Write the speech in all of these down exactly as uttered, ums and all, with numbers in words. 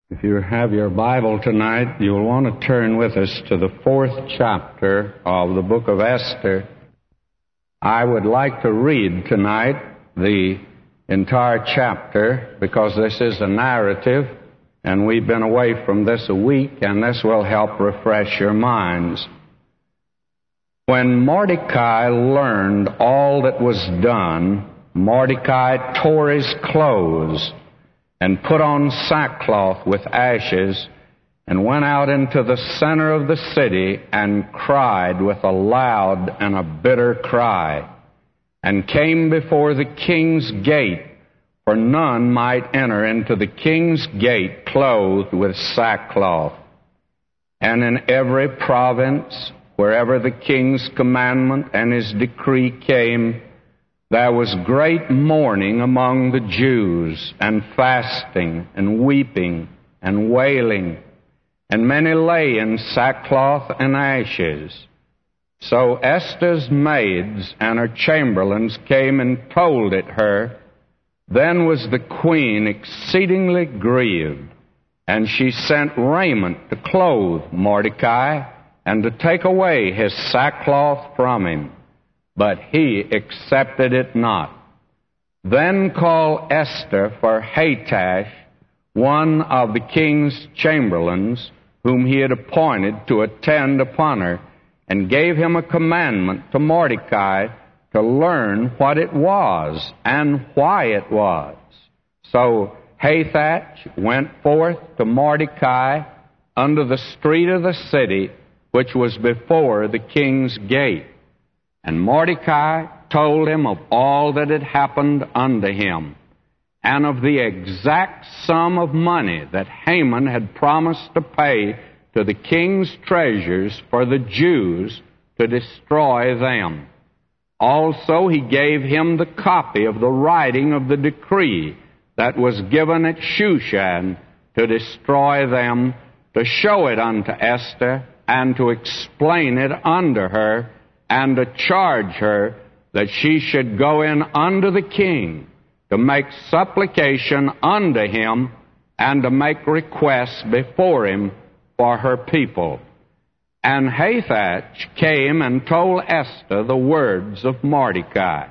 If you have your Bible tonight, you'll want to turn with us to the fourth chapter of the book of Esther. I would like to read tonight the entire chapter because this is a narrative, and we've been away from this a week, and this will help refresh your minds. When Mordecai learned all that was done, Mordecai tore his clothes and put on sackcloth with ashes, and went out into the center of the city, and cried with a loud and a bitter cry, and came before the king's gate, for none might enter into the king's gate clothed with sackcloth. And in every province, wherever the king's commandment and his decree came, there was great mourning among the Jews, and fasting, and weeping, and wailing, and many lay in sackcloth and ashes. So Esther's maids and her chamberlains came and told it her. Then was the queen exceedingly grieved, and she sent raiment to clothe Mordecai, and to take away his sackcloth from him. But he accepted it not. Then called Esther for Hathach, one of the king's chamberlains, whom he had appointed to attend upon her, and gave him a commandment to Mordecai to learn what it was and why it was. So Hathach went forth to Mordecai under the street of the city, which was before the king's gate. And Mordecai told him of all that had happened unto him, and of the exact sum of money that Haman had promised to pay to the king's treasures for the Jews to destroy them. Also he gave him the copy of the writing of the decree that was given at Shushan to destroy them, to show it unto Esther, and to explain it unto her, and to charge her that she should go in unto the king to make supplication unto him, and to make requests before him for her people. And Hathach came and told Esther the words of Mordecai.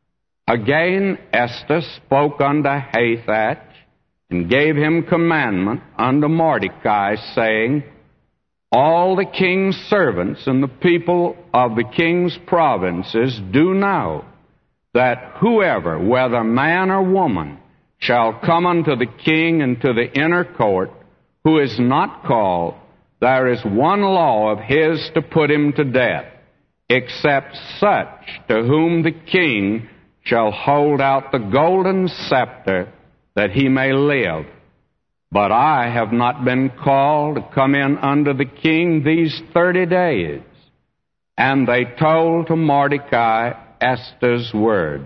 Again Esther spoke unto Hathach, and gave him commandment unto Mordecai, saying, All the king's servants and the people of the king's provinces do know that whoever, whether man or woman, shall come unto the king into the inner court, who is not called, there is one law of his to put him to death, except such to whom the king shall hold out the golden scepter, that he may live. But I have not been called to come in unto the king these thirty days. And they told to Mordecai Esther's words.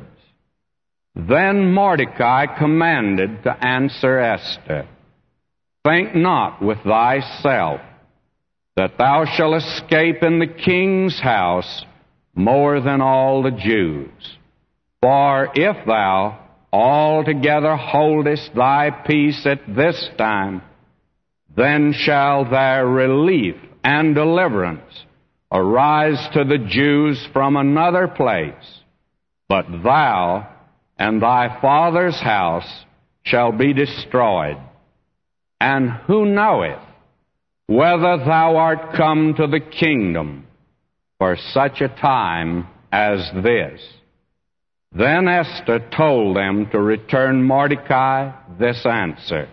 Then Mordecai commanded to answer Esther, Think not with thyself that thou shalt escape in the king's house more than all the Jews. For if thou altogether holdest thy peace at this time, then shall there relief and deliverance arise to the Jews from another place. But thou and thy father's house shall be destroyed. And who knoweth whether thou art come to the kingdom for such a time as this? Then Esther told them to return Mordecai this answer,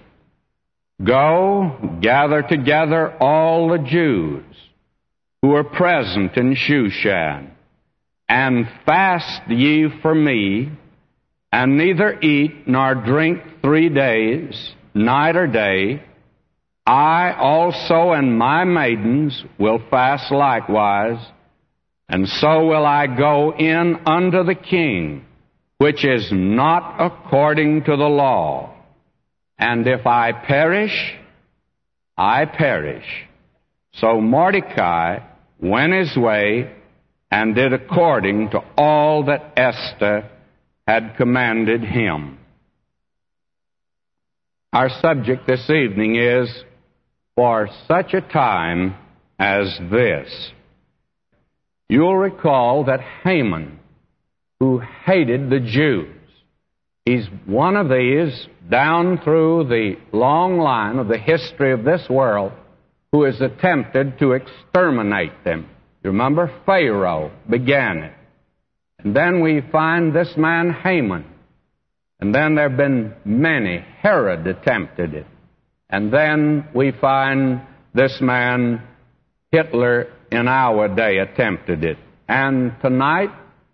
Go, gather together all the Jews who are present in Shushan, and fast ye for me, and neither eat nor drink three days, night or day. I also and my maidens will fast likewise, and so will I go in unto the king, which is not according to the law. And if I perish, I perish. So Mordecai went his way and did according to all that Esther had commanded him. Our subject this evening is, For Such a Time as This. You'll recall that Haman, who hated the Jews, he's one of these down through the long line of the history of this world who has attempted to exterminate them. You remember, Pharaoh began it. And then we find this man Haman. And then there have been many. Herod attempted it. And then we find this man Hitler in our day attempted it. And tonight,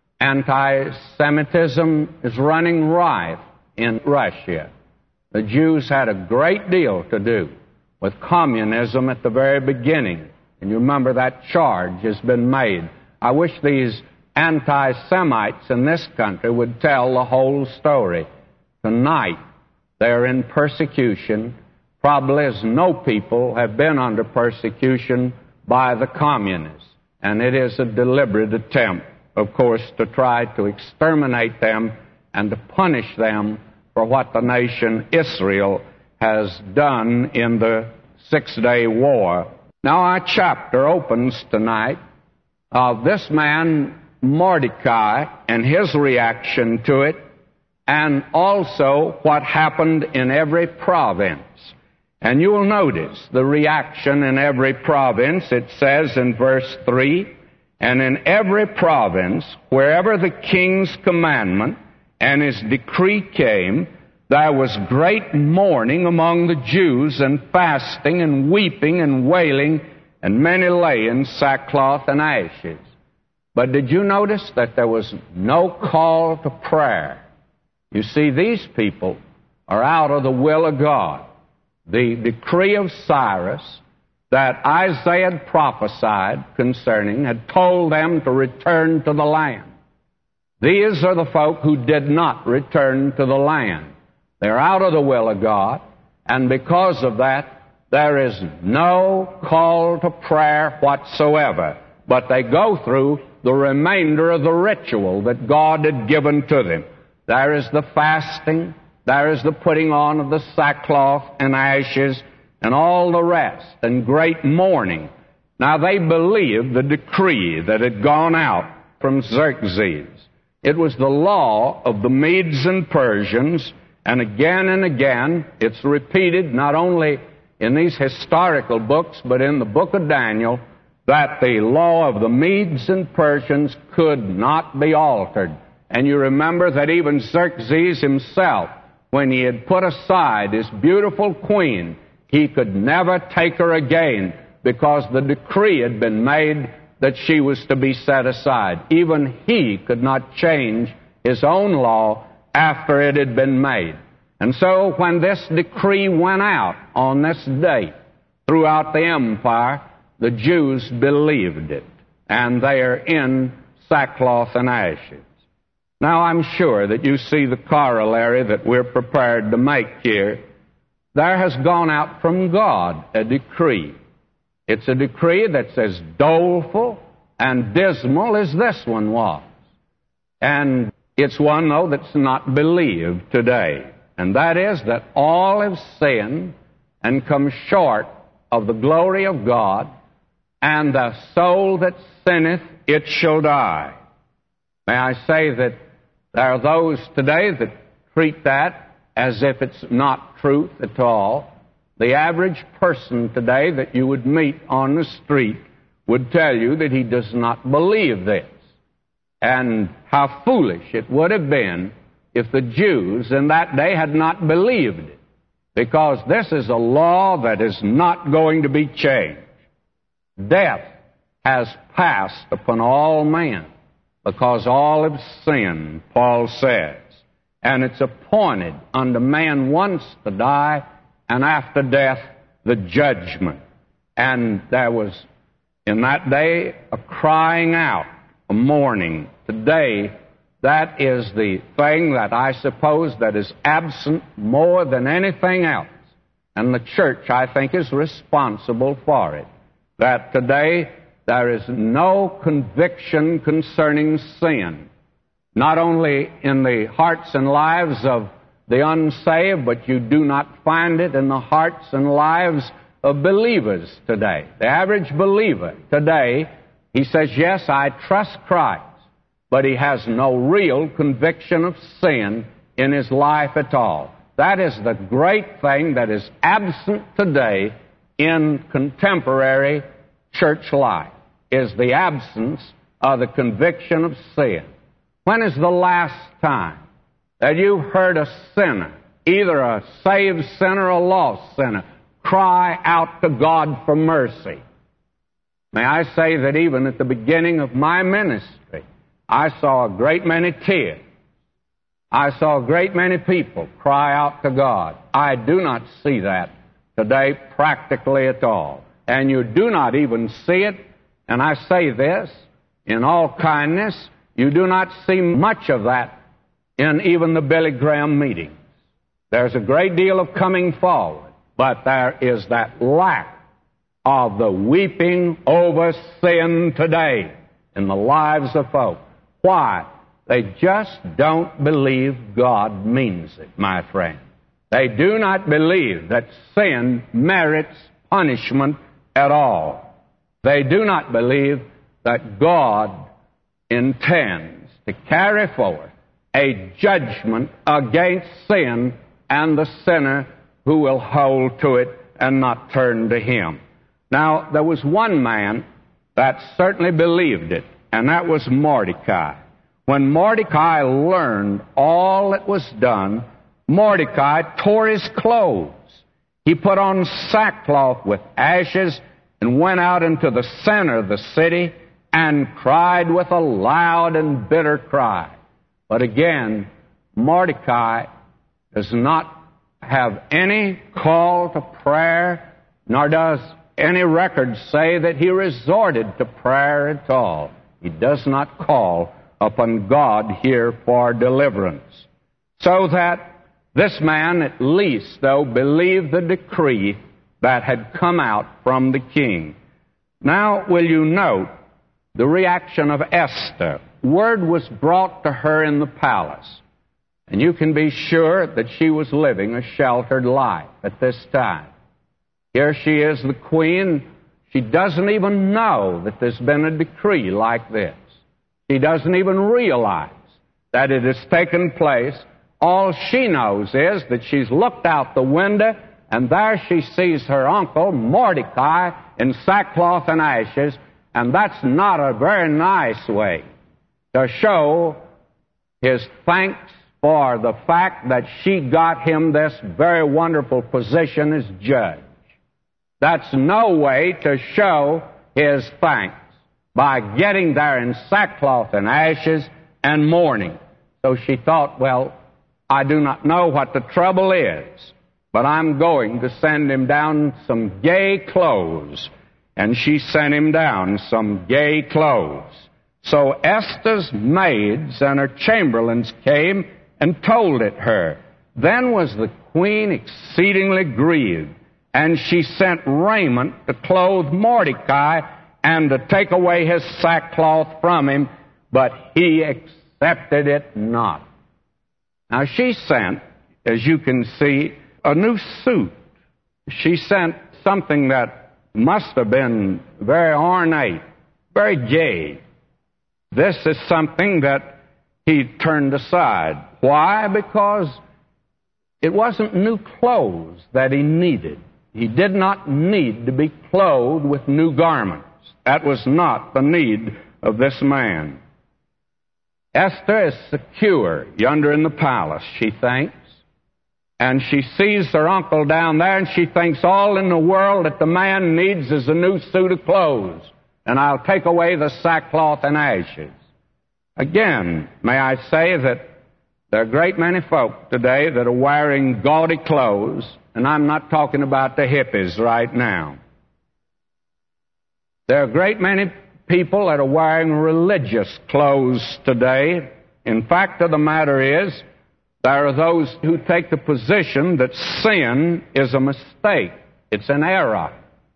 anti-Semitism is running rife in Russia. The Jews had a great deal to do with communism at the very beginning. And you remember that charge has been made. I wish these anti-Semites in this country would tell the whole story. Tonight, they're in persecution, probably as no people have been under persecution by the communists. And it is a deliberate attempt, of course, to try to exterminate them and to punish them for what the nation Israel has done in the Six-Day War. Now, our chapter opens tonight of this man Mordecai and his reaction to it, and also what happened in every province. And you will notice the reaction in every province. It says in verse three, And in every province, wherever the king's commandment and his decree came, there was great mourning among the Jews, and fasting, and weeping, and wailing, and many lay in sackcloth and ashes. But did you notice that there was no call to prayer? You see, these people are out of the will of God. The decree of Cyrus that Isaiah had prophesied concerning had told them to return to the land. These are the folk who did not return to the land. They're out of the will of God, and because of that, there is no call to prayer whatsoever. But they go through the remainder of the ritual that God had given to them. There is the fasting, there is the putting on of the sackcloth and ashes, and all the rest, and great mourning. Now they believed the decree that had gone out from Xerxes. It was the law of the Medes and Persians, and again and again it's repeated not only in these historical books, but in the book of Daniel, that the law of the Medes and Persians could not be altered. And you remember that even Xerxes himself, when he had put aside his beautiful queen, he could never take her again because the decree had been made that she was to be set aside. Even he could not change his own law after it had been made. And so when this decree went out on this date throughout the empire, the Jews believed it, and they are in sackcloth and ashes. Now, I'm sure that you see the corollary that we're prepared to make here. There has gone out from God a decree. It's a decree that's as doleful and dismal as this one was. And it's one, though, that's not believed today. And that is that all have sinned and come short of the glory of God, and the soul that sinneth, it shall die. May I say that there are those today that treat that as if it's not truth at all. The average person today that you would meet on the street would tell you that he does not believe this. And how foolish it would have been if the Jews in that day had not believed it, because this is a law that is not going to be changed. Death has passed upon all men, because all have sinned, Paul says. And it's appointed unto man once to die, and after death, the judgment. And there was, in that day, a crying out, a mourning. Today, that is the thing that I suppose that is absent more than anything else. And the church, I think, is responsible for it. That today, there is no conviction concerning sin, not only in the hearts and lives of the unsaved, but you do not find it in the hearts and lives of believers today. The average believer today, he says, yes, I trust Christ, but he has no real conviction of sin in his life at all. That is the great thing that is absent today in contemporary church life, is the absence of the conviction of sin. When is the last time that you've heard a sinner, either a saved sinner or a lost sinner, cry out to God for mercy? May I say that even at the beginning of my ministry, I saw a great many tears. I saw a great many people cry out to God. I do not see that today practically at all. And you do not even see it, and I say this in all kindness, you do not see much of that in even the Billy Graham meetings. There's a great deal of coming forward, but there is that lack of the weeping over sin today in the lives of folk. Why? They just don't believe God means it, my friend. They do not believe that sin merits punishment at all. They do not believe that God intends to carry forth a judgment against sin and the sinner who will hold to it and not turn to Him. Now, there was one man that certainly believed it, and that was Mordecai. When Mordecai learned all that was done, Mordecai tore his clothes. He put on sackcloth with ashes and went out into the center of the city and cried with a loud and bitter cry. But again, Mordecai does not have any call to prayer, nor does any record say that he resorted to prayer at all. He does not call upon God here for deliverance. So that this man, at least, though, believed the decree that had come out from the king. Now, will you note the reaction of Esther? Word was brought to her in the palace, and you can be sure that she was living a sheltered life at this time. Here she is, the queen. She doesn't even know that there's been a decree like this. She doesn't even realize that it has taken place. All she knows is that she's looked out the window, and there she sees her uncle, Mordecai, in sackcloth and ashes, and that's not a very nice way to show his thanks for the fact that she got him this very wonderful position as judge. That's no way to show his thanks, by getting there in sackcloth and ashes and mourning. So she thought, well, I do not know what the trouble is, but I'm going to send him down some gay clothes. And she sent him down some gay clothes. So Esther's maids and her chamberlains came and told it her. Then was the queen exceedingly grieved, and she sent raiment to clothe Mordecai and to take away his sackcloth from him, but he accepted it not. Now she sent, as you can see, a new suit. She sent something that must have been very ornate, very gay. This is something that he turned aside. Why? Because it wasn't new clothes that he needed. He did not need to be clothed with new garments. That was not the need of this man. Esther is secure yonder in the palace, she thinks. And she sees her uncle down there, and she thinks all in the world that the man needs is a new suit of clothes. And I'll take away the sackcloth and ashes. Again, may I say that there are a great many folk today that are wearing gaudy clothes, and I'm not talking about the hippies right now. There are a great many people that are wearing religious clothes today. In fact of the matter is, there are those who take the position that sin is a mistake. It's an error.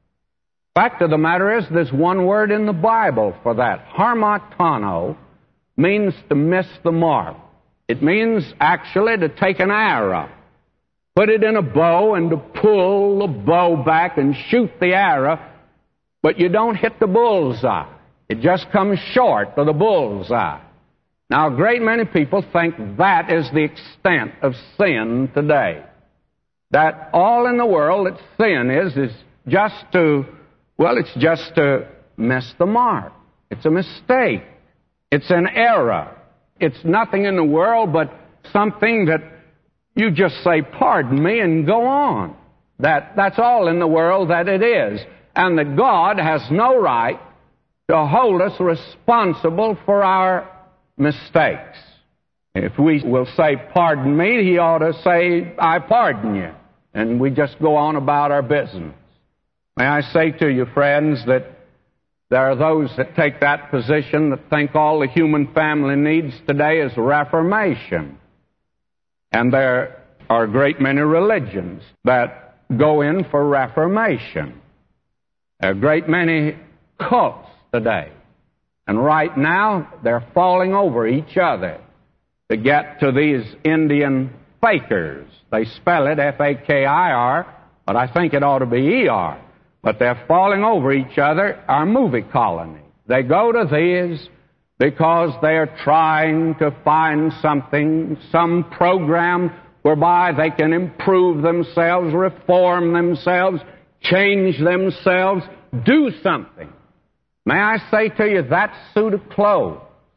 Fact of the matter is, there's one word in the Bible for that. Harmatano means to miss the mark. It means actually to take an arrow, put it in a bow, and to pull the bow back and shoot the arrow, but you don't hit the bullseye. It just comes short of the bullseye. Now, a great many people think that is the extent of sin today. That all in the world that sin is, is just to, well, it's just to miss the mark. It's a mistake. It's an error. It's nothing in the world but something that you just say, pardon me, and go on. That, that's all in the world that it is. And that God has no right to hold us responsible for our mistakes. If we will say, pardon me, He ought to say, I pardon you. And we just go on about our business. May I say to you, friends, that there are those that take that position that think all the human family needs today is reformation. And there are a great many religions that go in for reformation. There are a great many cults today. And right now, they're falling over each other to get to these Indian fakers. They spell it F A K I R, but I think it ought to be E R. But they're falling over each other, our movie colony. They go to these because they're trying to find something, some program whereby they can improve themselves, reform themselves, change themselves, do something. May I say to you, that suit of clothes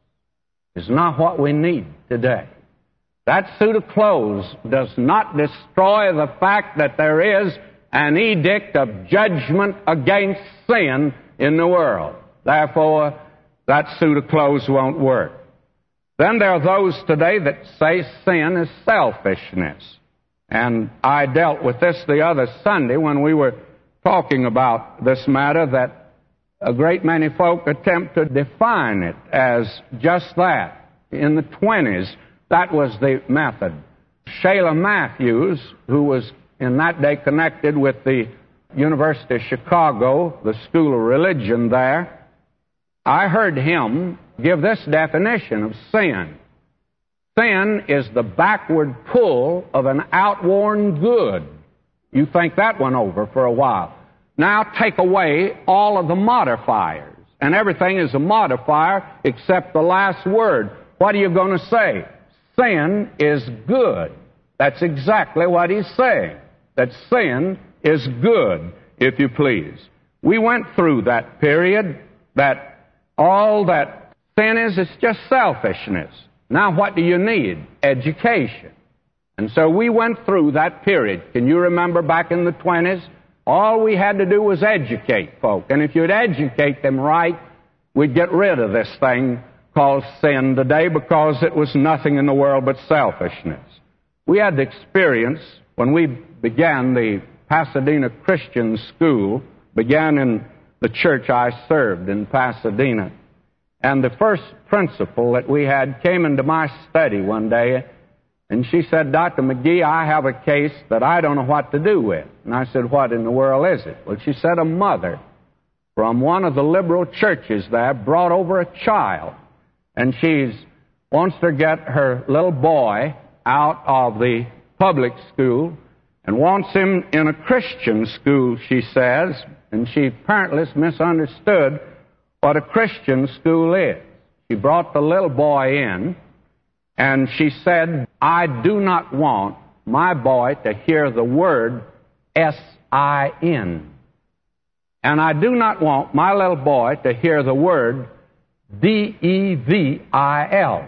is not what we need today. That suit of clothes does not destroy the fact that there is an edict of judgment against sin in the world. Therefore, that suit of clothes won't work. Then there are those today that say sin is selfishness. And I dealt with this the other Sunday when we were talking about this matter, that a great many folk attempt to define it as just that. In the twenties, that was the method. Shayla Matthews, who was in that day connected with the University of Chicago, the School of Religion there, I heard him give this definition of sin. Sin is the backward pull of an outworn good. You think that one over for a while. Now take away all of the modifiers, and everything is a modifier except the last word. What are you going to say? Sin is good. That's exactly what he's saying. That sin is good, if you please. We went through that period, that all that sin is, it's just selfishness. Now what do you need? Education. And so we went through that period. Can you remember back in the twenties? All we had to do was educate folk. And if you'd educate them right, we'd get rid of this thing called sin today, because it was nothing in the world but selfishness. We had the experience when we began the Pasadena Christian School, began in the church I served in Pasadena. And the first principal that we had came into my study one day, and she said, Doctor McGee, I have a case that I don't know what to do with. And I said, what in the world is it? Well, she said, a mother from one of the liberal churches there brought over a child, and she wants to get her little boy out of the public school and wants him in a Christian school, she says, and she apparently has misunderstood what a Christian school is. She brought the little boy in, and she said, I do not want my boy to hear the word S I N. And I do not want my little boy to hear the word D E V I L.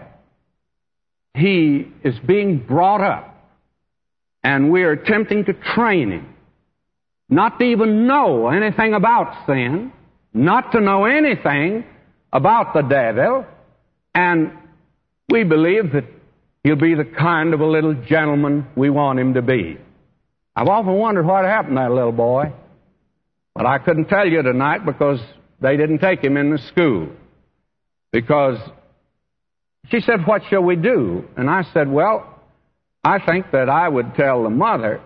He is being brought up, and we are attempting to train him not to even know anything about sin, not to know anything about the devil, and we believe that he'll be the kind of a little gentleman we want him to be. I've often wondered what happened to that little boy, but I couldn't tell you tonight because they didn't take him in the school. Because she said, what shall we do? And I said, well, I think that I would tell the mother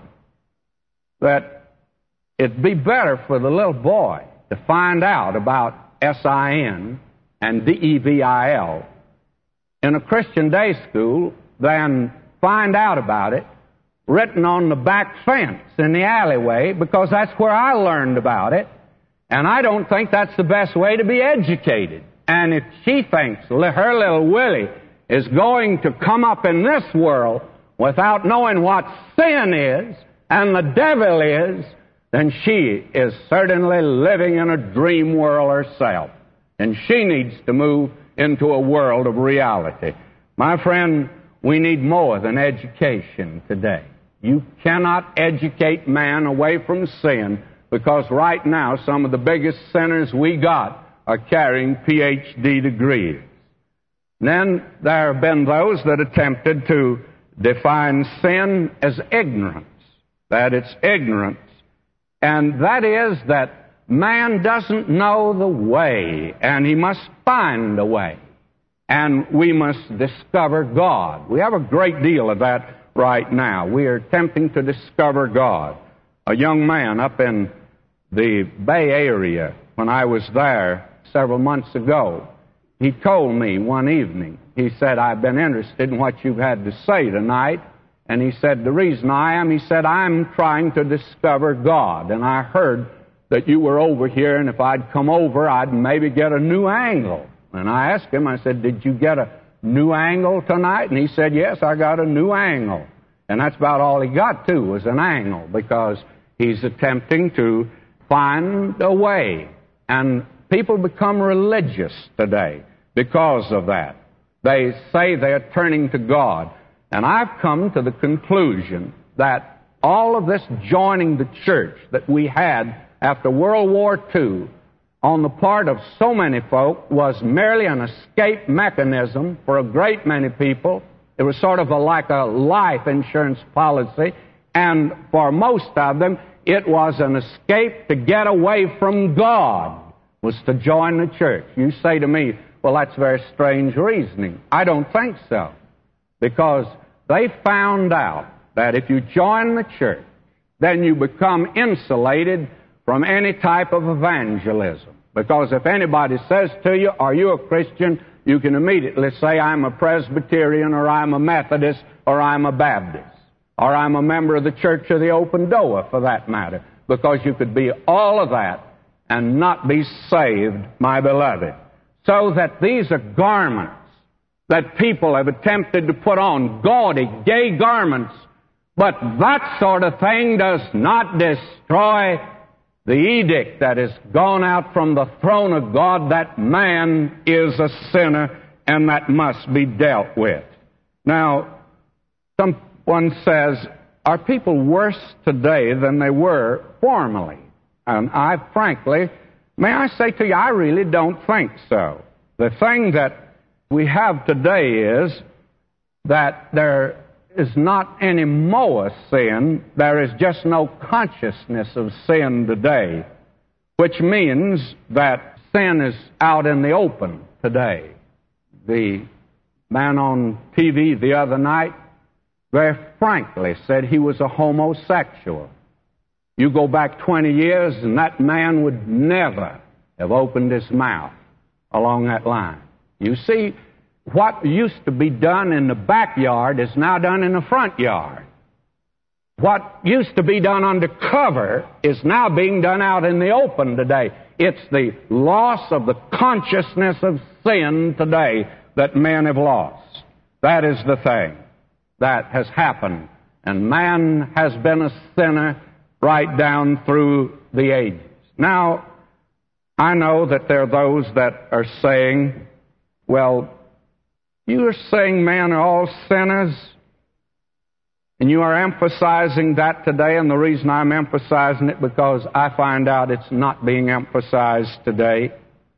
that it'd be better for the little boy to find out about S I N and D E V I L in a Christian day school than find out about it written on the back fence in the alleyway, because that's where I learned about it. And I don't think that's the best way to be educated. And if she thinks her little Willie is going to come up in this world without knowing what sin is and the devil is, then she is certainly living in a dream world herself. And she needs to move into a world of reality. My friend, we need more than education today. You cannot educate man away from sin, because right now some of the biggest sinners we got are carrying P H D degrees. Then there have been those that attempted to define sin as ignorance, that it's ignorance. And that is that man doesn't know the way, and he must find a way. And we must discover God. We have a great deal of that right now. We are attempting to discover God. A young man up in the Bay Area, when I was there several months ago, he told me one evening, he said, I've been interested in what you've had to say tonight. And he said, the reason I am, he said, I'm trying to discover God. And I heard that you were over here, and if I'd come over, I'd maybe get a new angle. And I asked him, I said, did you get a new angle tonight? And he said, yes, I got a new angle. And that's about all he got, too, was an angle, because he's attempting to find a way. And people become religious today because of that. They say they're turning to God. And I've come to the conclusion that all of this joining the church that we had after World War Two on the part of so many folk was merely an escape mechanism for a great many people. It was sort of a, like a life insurance policy, and for most of them, it was an escape to get away from God, was to join the church. You say to me, well, that's very strange reasoning. I don't think so, because they found out that if you join the church, then you become insulated from any type of evangelism. Because if anybody says to you, are you a Christian, you can immediately say, I'm a Presbyterian, or I'm a Methodist, or I'm a Baptist, or I'm a member of the Church of the Open Door, for that matter. Because you could be all of that and not be saved, my beloved. So that these are garments that people have attempted to put on, gaudy, gay garments. But that sort of thing does not destroy the edict that has gone out from the throne of God that man is a sinner and that must be dealt with. Now, someone says, are people worse today than they were formerly? And I frankly, may I say to you, I really don't think so. The thing that we have today is that there is not any more sin. There is just no consciousness of sin today, which means that sin is out in the open today. The man on T V the other night very frankly said he was a homosexual. You go back twenty years and that man would never have opened his mouth along that line. You see, what used to be done in the backyard is now done in the front yard. What used to be done under cover is now being done out in the open today. It's the loss of the consciousness of sin today that men have lost. That is the thing that has happened. And man has been a sinner right down through the ages. Now, I know that there are those that are saying, well, you are saying men are all sinners, and you are emphasizing that today, and the reason I'm emphasizing it because I find out it's not being emphasized today.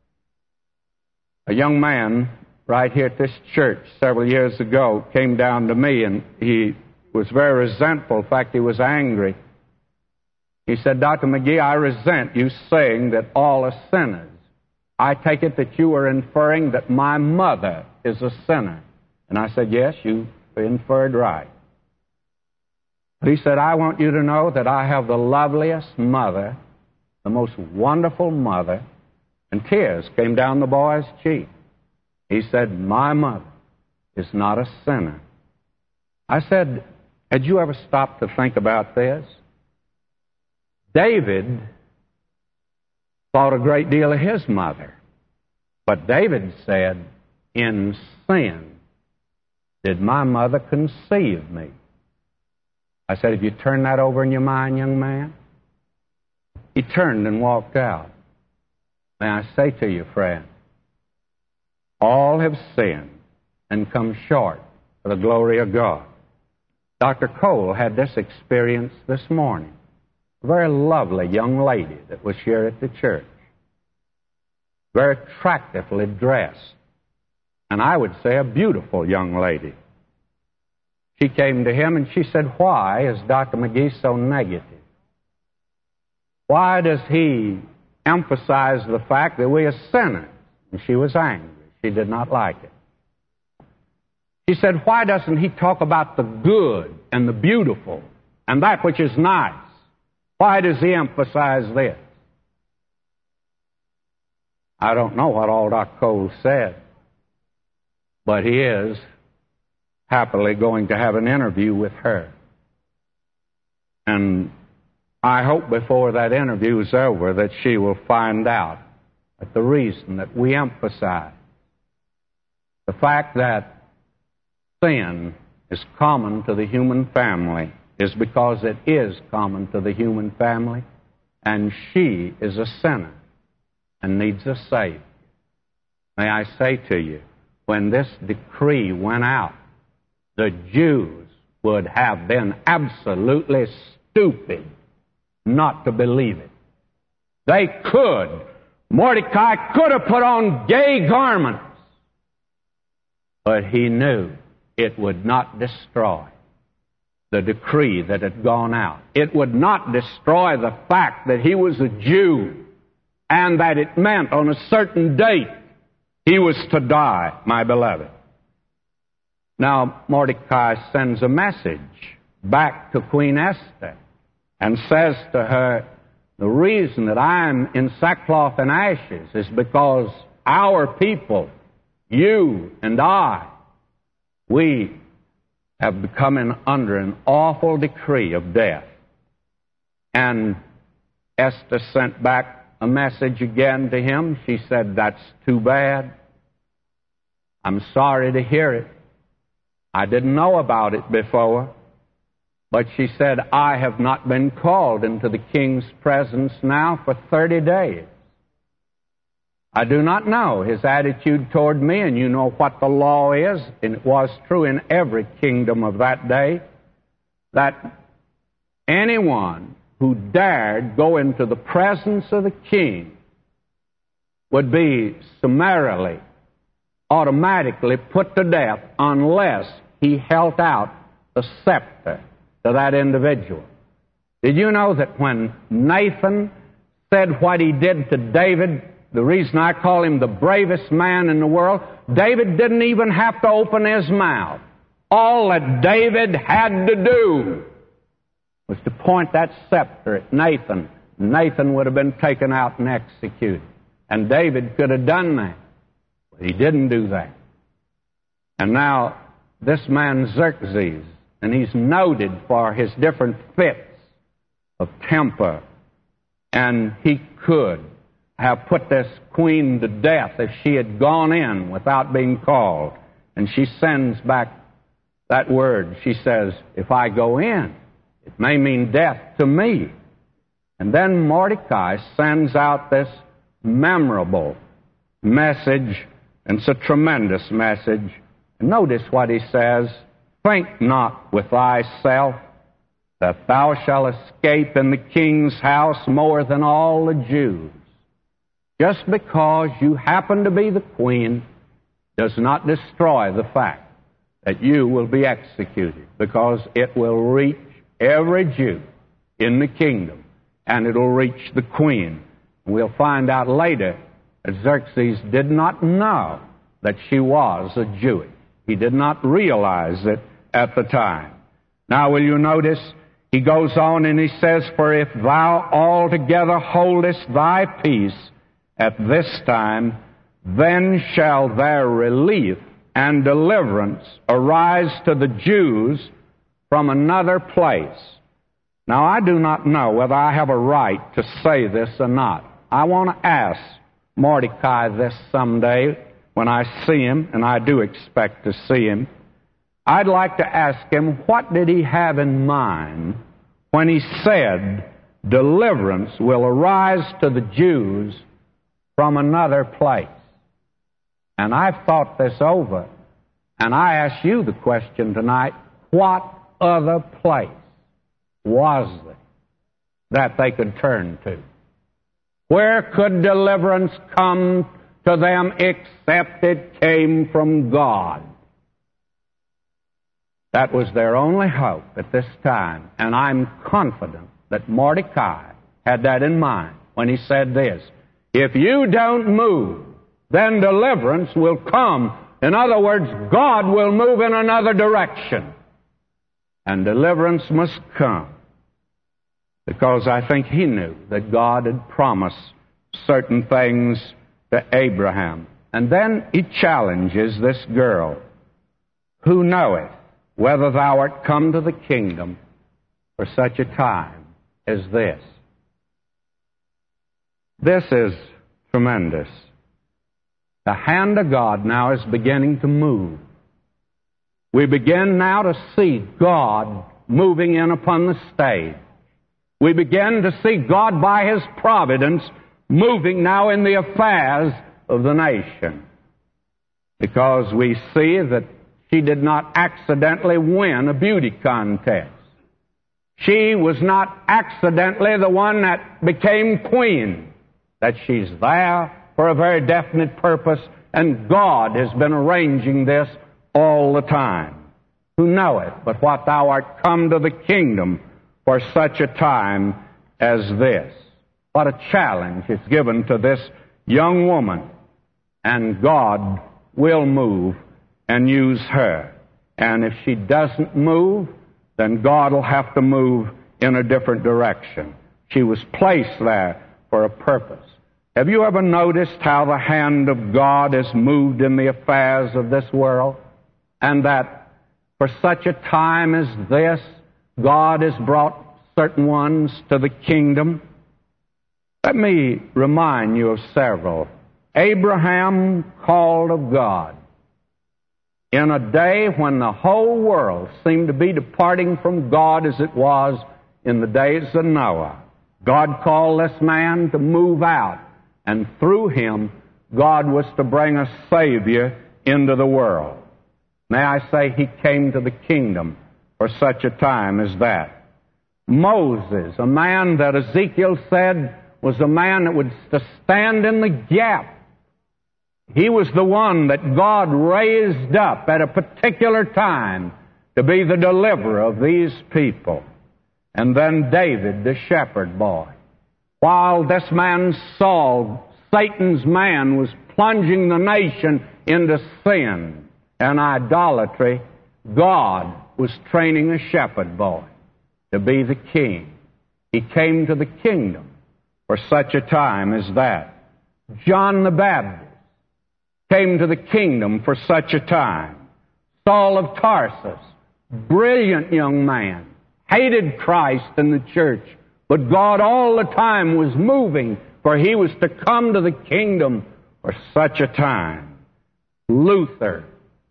A young man right here at this church several years ago came down to me, and he was very resentful. In fact, he was angry. He said, Doctor McGee, I resent you saying that all are sinners. I take it that you are inferring that my mother is a sinner. And I said, yes, you inferred right. But he said, I want you to know that I have the loveliest mother, the most wonderful mother. And tears came down the boy's cheek. He said, my mother is not a sinner. I said, had you ever stopped to think about this? David thought a great deal of his mother. But David said, in sin did my mother conceive me. I said, have you turned that over in your mind, young man? He turned and walked out. May I say to you, friend, all have sinned and come short of the glory of God. Doctor Cole had this experience this morning. A very lovely young lady that was here at the church. Very attractively dressed. And I would say a beautiful young lady. She came to him and she said, why is Doctor McGee so negative? Why does he emphasize the fact that we are sinners? And she was angry. She did not like it. She said, why doesn't he talk about the good and the beautiful and that which is nice? Why does he emphasize this? I don't know what all Doctor Cole said, but he is happily going to have an interview with her. And I hope before that interview is over that she will find out that the reason that we emphasize the fact that sin is common to the human family is because it is common to the human family, and she is a sinner and needs a Savior. May I say to you, when this decree went out, the Jews would have been absolutely stupid not to believe it. They could. Mordecai could have put on gay garments, but he knew it would not destroy the decree that had gone out. It would not destroy the fact that he was a Jew and that it meant on a certain date he was to die, my beloved. Now, Mordecai sends a message back to Queen Esther and says to her, the reason that I'm in sackcloth and ashes is because our people, you and I, we have become in, under an awful decree of death. And Esther sent back a message again to him. She said, that's too bad. I'm sorry to hear it. I didn't know about it before. But she said, I have not been called into the king's presence now for thirty days. I do not know his attitude toward me, and you know what the law is, and it was true in every kingdom of that day, that anyone who dared go into the presence of the king would be summarily, automatically put to death unless he held out the scepter to that individual. Did you know that when Nathan said what he did to David, the reason I call him the bravest man in the world, David didn't even have to open his mouth. All that David had to do was to point that scepter at Nathan. Nathan would have been taken out and executed. And David could have done that. But he didn't do that. And now, this man Xerxes, and he's noted for his different fits of temper, and he could have put this queen to death if she had gone in without being called. And she sends back that word. She says, if I go in, it may mean death to me. And then Mordecai sends out this memorable message, and it's a tremendous message. And notice what he says. Think not with thyself that thou shalt escape in the king's house more than all the Jews. Just because you happen to be the queen does not destroy the fact that you will be executed, because it will reach every Jew in the kingdom, and it will reach the queen. We'll find out later that Xerxes did not know that she was a Jewess. He did not realize it at the time. Now, will you notice, he goes on and he says, for if thou altogether holdest thy peace at this time, then shall their relief and deliverance arise to the Jews from another place. Now, I do not know whether I have a right to say this or not. I want to ask Mordecai this someday when I see him, and I do expect to see him. I'd like to ask him, what did he have in mind when he said, deliverance will arise to the Jews from another place? And I've thought this over, and I ask you the question tonight, what other place was there that they could turn to? Where could deliverance come to them except it came from God? That was their only hope at this time, and I'm confident that Mordecai had that in mind when he said this, if you don't move, then deliverance will come. In other words, God will move in another direction. And deliverance must come. Because I think he knew that God had promised certain things to Abraham. And then he challenges this girl, who knoweth whether thou art come to the kingdom for such a time as this. This is tremendous. The hand of God now is beginning to move. We begin now to see God moving in upon the stage. We begin to see God by His providence moving now in the affairs of the nation. Because we see that she did not accidentally win a beauty contest. She was not accidentally the one that became queen. That she's there for a very definite purpose, and God has been arranging this all the time. Who knoweth but what thou art come to the kingdom for such a time as this? What a challenge is given to this young woman. And God will move and use her. And if she doesn't move, then God will have to move in a different direction. She was placed there for a purpose. Have you ever noticed how the hand of God has moved in the affairs of this world? And that for such a time as this, God has brought certain ones to the kingdom? Let me remind you of several. Abraham called of God in a day when the whole world seemed to be departing from God as it was in the days of Noah. God called this man to move out, and through him, God was to bring a Savior into the world. May I say, he came to the kingdom for such a time as that. Moses, a man that Ezekiel said was a man that was to stand in the gap. He was the one that God raised up at a particular time to be the deliverer of these people. And then David, the shepherd boy. While this man Saul, Satan's man, was plunging the nation into sin and idolatry, God was training a shepherd boy to be the king. He came to the kingdom for such a time as that. John the Baptist came to the kingdom for such a time. Saul of Tarsus, brilliant young man, hated Christ and the church, but God all the time was moving, for he was to come to the kingdom for such a time. Luther,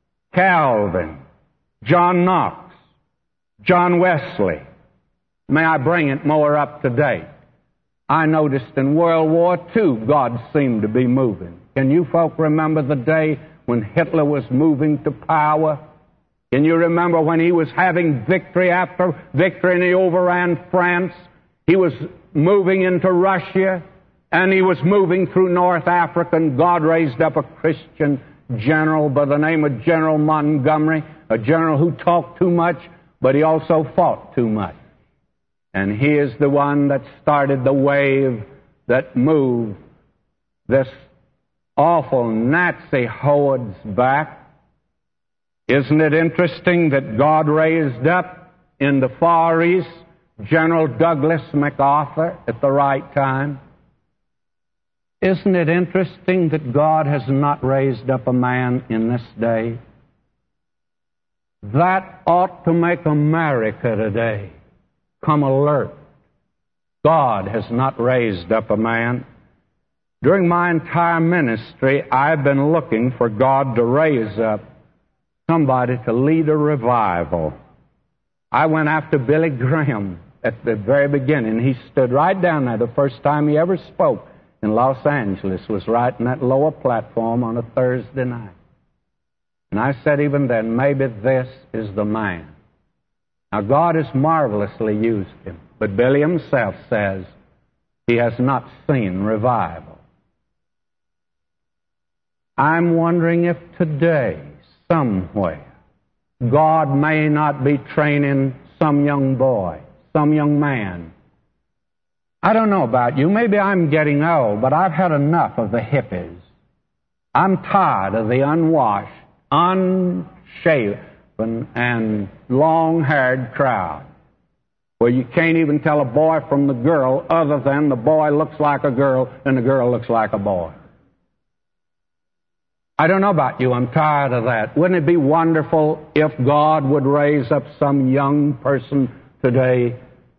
Calvin, John Knox, John Wesley. May I bring it more up to date? I noticed in World War Two, God seemed to be moving. Can you folk remember the day when Hitler was moving to power? Can you remember when he was having victory after victory and he overran France? He was moving into Russia and he was moving through North Africa, and God raised up a Christian general by the name of General Montgomery, a general who talked too much, but he also fought too much. And he is the one that started the wave that moved this awful Nazi hordes back. Isn't it interesting that God raised up in the Far East General Douglas MacArthur at the right time? Isn't it interesting that God has not raised up a man in this day That ought to make America today come alert. God has not raised up a man. During my entire ministry, I've been looking for God to raise up somebody to lead a revival. I went after Billy Graham at the very beginning. He stood right down there. The first time he ever spoke in Los Angeles was right in that lower platform on a Thursday night. And I said even then, maybe this is the man. Now, God has marvelously used him, but Billy himself says he has not seen revival. I'm wondering if today, somewhere, God may not be training some young boy, some young man. I don't know about you. Maybe I'm getting old, but I've had enough of the hippies. I'm tired of the unwashed, unshaven, and long-haired crowd, where you can't even tell a boy from the girl other than the boy looks like a girl and the girl looks like a boy. I don't know about you. I'm tired of that. Wouldn't it be wonderful if God would raise up some young person today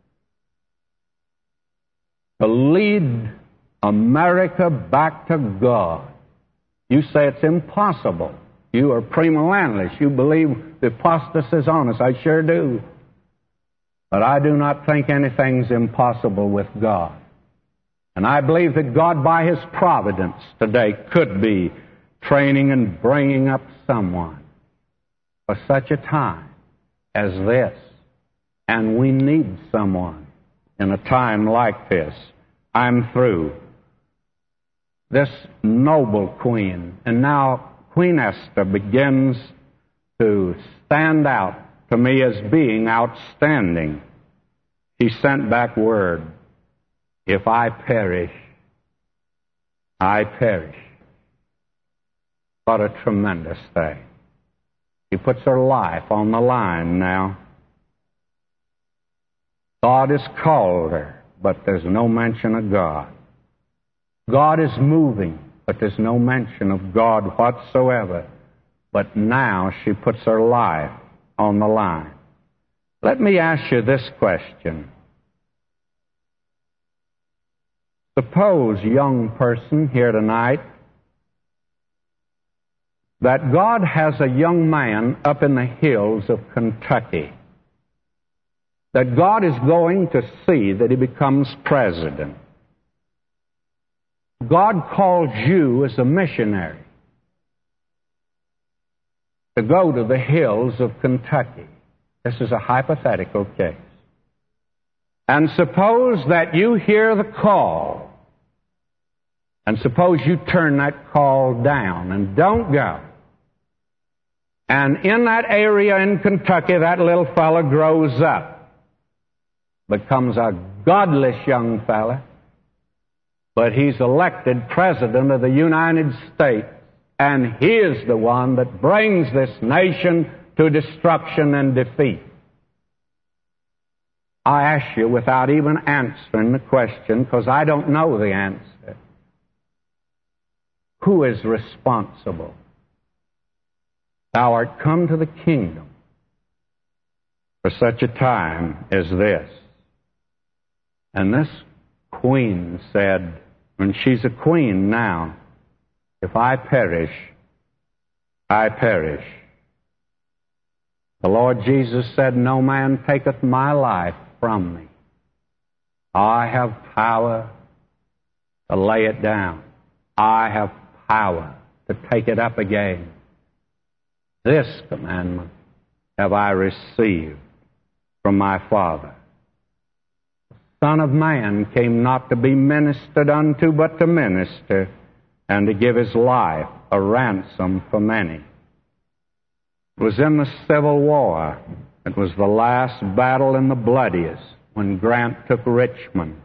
to lead America back to God? You say it's impossible. You are premillennialists. You believe the apostasy is on us. I sure do. But I do not think anything's impossible with God. And I believe that God, by His providence today, could be training and bringing up someone for such a time as this. And we need someone in a time like this. I'm through. This noble queen, and now Queen Esther begins to stand out to me as being outstanding. He sent back word, if I perish, I perish. What a tremendous thing. She puts her life on the line now. God has called her, but there's no mention of God. God is moving, but there's no mention of God whatsoever. But now she puts her life on the line. Let me ask you this question. Suppose, young person here tonight, that God has a young man up in the hills of Kentucky, that God is going to see that he becomes president. God calls you as a missionary to go to the hills of Kentucky. This is a hypothetical case. And suppose that you hear the call, and suppose you turn that call down and don't go. And in that area in Kentucky, that little fella grows up, becomes a godless young fella, but he's elected President of the United States, and he is the one that brings this nation to destruction and defeat. I ask you without even answering the question, because I don't know the answer. Who is responsible? Thou art come to the kingdom for such a time as this. And this queen said, and she's a queen now, if I perish, I perish. The Lord Jesus said, no man taketh my life from me. I have power to lay it down. I have power to take it up again. This commandment have I received from my Father. The Son of Man came not to be ministered unto, but to minister, and to give his life a ransom for many. It was in the Civil War. It was the last battle and the bloodiest when Grant took Richmond.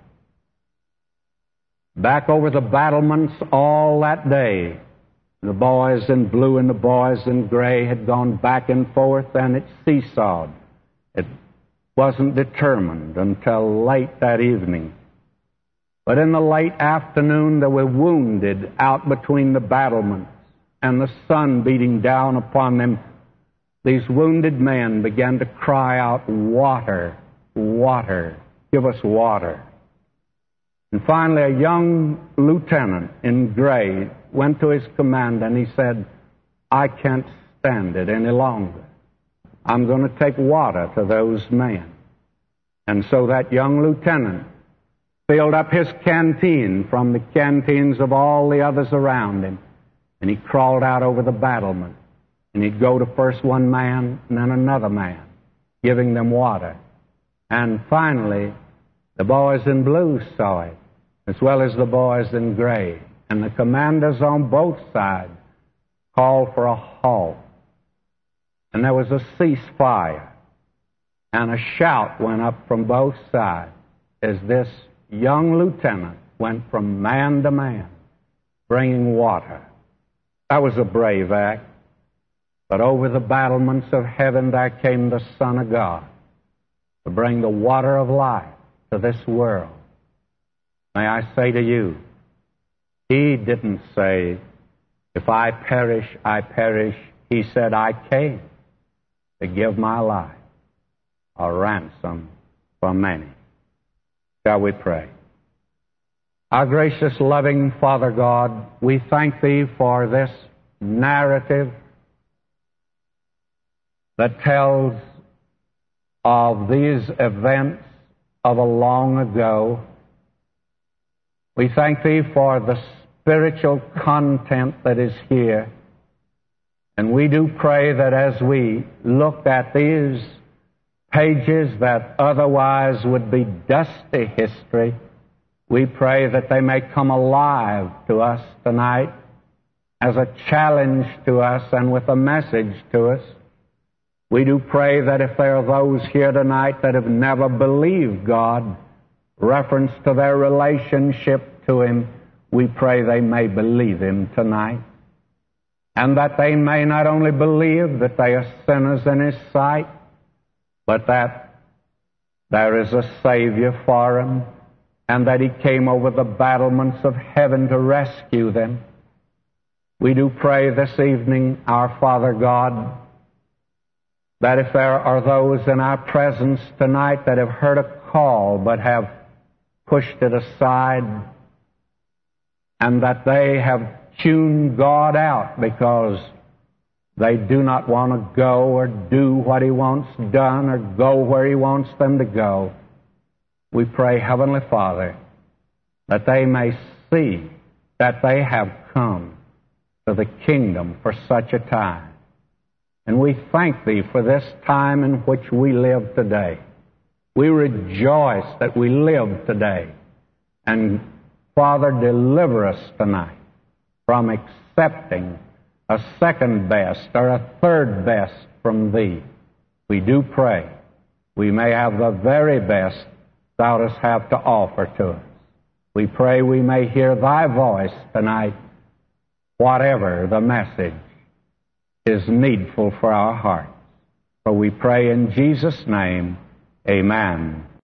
Back over the battlements all that day, the boys in blue and the boys in gray had gone back and forth, and it seesawed. It wasn't determined until late that evening. But in the late afternoon, there were wounded out between the battlements, and the sun beating down upon them. these wounded men began to cry out, "Water, water, give us water." And finally, a young lieutenant in gray went to his command and he said, "I can't stand it any longer. I'm going to take water to those men." And so that young lieutenant filled up his canteen from the canteens of all the others around him, and he crawled out over the battlement, and he'd go to first one man and then another man, giving them water. And finally, the boys in blue saw it, as well as the boys in gray, and the commanders on both sides called for a halt. And there was a ceasefire, and a shout went up from both sides as this young lieutenant went from man to man, bringing water. That was a brave act. But over the battlements of heaven there came the Son of God to bring the water of life to this world. May I say to you, He didn't say, "If I perish, I perish." He said, "I came to give my life a ransom for many." Shall we pray? Our gracious, loving Father God, we thank Thee for this narrative that tells of these events of a long ago. We thank Thee for the spiritual content that is here. And we do pray that as we look at these pages that otherwise would be dusty history, we pray that they may come alive to us tonight as a challenge to us and with a message to us. We do pray that if there are those here tonight that have never believed God, reference to their relationship to Him, we pray they may believe Him tonight. And that they may not only believe that they are sinners in His sight, but that there is a Savior for them, and that He came over the battlements of heaven to rescue them. We do pray this evening, our Father God, that if there are those in our presence tonight that have heard a call but have pushed it aside, and that they have tuned God out because they do not want to go or do what He wants done or go where He wants them to go, we pray, Heavenly Father, that they may see that they have come to the kingdom for such a time. And we thank Thee for this time in which we live today. We rejoice that we live today. And Father, deliver us tonight from accepting a second best or a third best from Thee. We do pray we may have the very best Thou dost have to offer to us. We pray we may hear Thy voice tonight, whatever the message is needful for our hearts. For we pray in Jesus' name, amen.